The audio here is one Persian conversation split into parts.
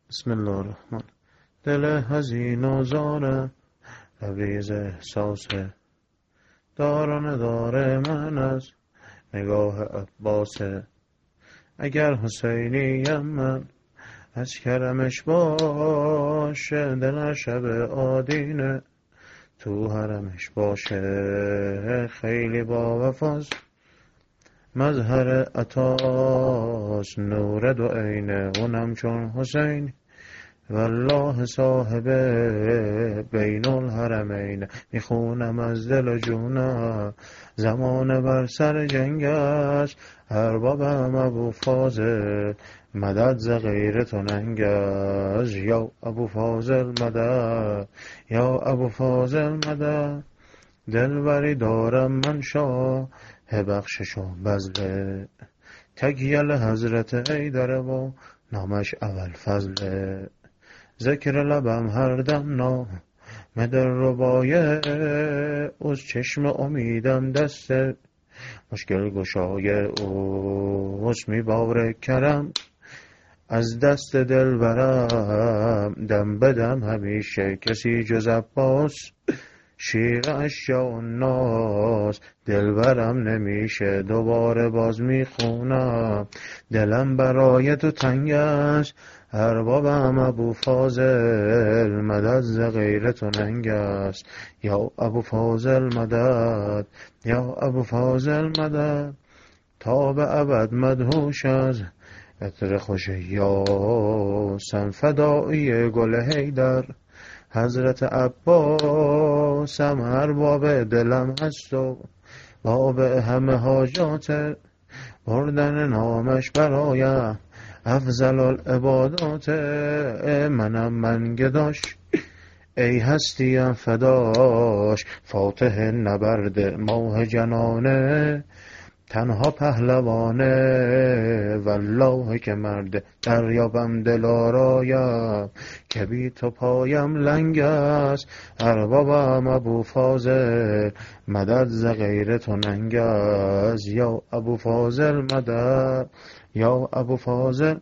بسم الله الرحمن. دل حزین و زاره لبریز احساسه، داران داره من از نگاه عباسه. اگر حسینیم من از کرمش باشه، دل شب آدینه تو حرمش باشه. خیلی با وفاست مظهر عطاست، نور دو عینه اونم چون حسین والله صاحب بین الحرمین. میخونم از دل و جونم زمان بر سر جنگ است، اربابم ابو فاضل مدد ز غیرتون انگاز. یا ابو فاضل مدد، یا ابو فاضل مدد. دلبری دارم من شاه بخشش و بذله، تگیل حضرت ایدره و نامش اول فضله. ذکر لبم هر دم نام مدر ربایه، از چشم امیدم دسته مشکل گشایه. اوست میباره کرم از دست دل برم، دم بدم همیشه کسی جز عباس شیر اشیا و ناس. دل برم نمیشه دوباره باز میخونم، دلم برای تو تنگ است، اربابم ابو فاضل مدد ز غیرتون انگ است. یا ابو فاضل مدد، یا ابو فاضل مدد. تا به ابد مدهوش از عطر خوش یاسم، فدایی گل حیدر حضرت عباسم. ارباب دلم هست و باب همه حاجات، بردن نامش برایم افضل العبادات. منم من گداش ای هستیم فداش، فاتح نبرد ماه جنانه تنها پهلوانه. والله که مرد دریابم دلارایم، که بی تو پایم لنگ است، اربابم ابو فاضل مدد ز غیرتون انگ است. یا ابو فاضل مدد، یا ابو فاضل.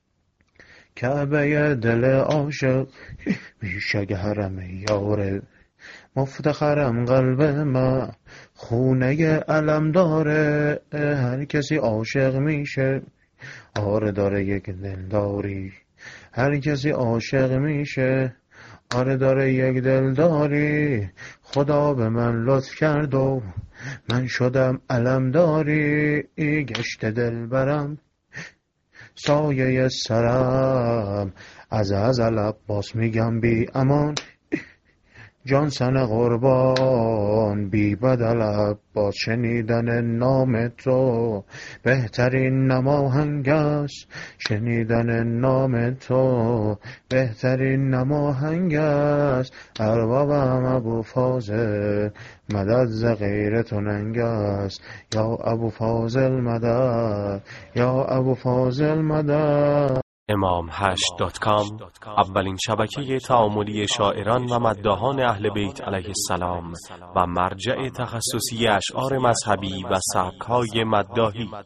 کعبه دل عاشق میشه حرم یاره، مفتخرم قلب من خونه علم داره. هر کسی عاشق میشه آره داره یک دلداری، هر کسی عاشق میشه آره داره یک دلداری. خدا به من لطف کرد و من شدم علمداری، گشت دل برم سایه سرم. از عباس میگم بی امان، جان سن قربان بی بدل عباس. شنیدن نام تو بهترین نماهنگ است، شنیدن نام تو بهترین نماهنگ است. اربابم ابو فاضل مدد ز غیرتون انگ است. یا ابو فاضل مدد، یا ابو فاضل مدد. imam8.com اولین شبکه تعاملی شاعران و مداحان اهل بیت علیه السلام و مرجع تخصصی اشعار مذهبی و سبک‌های مداحی.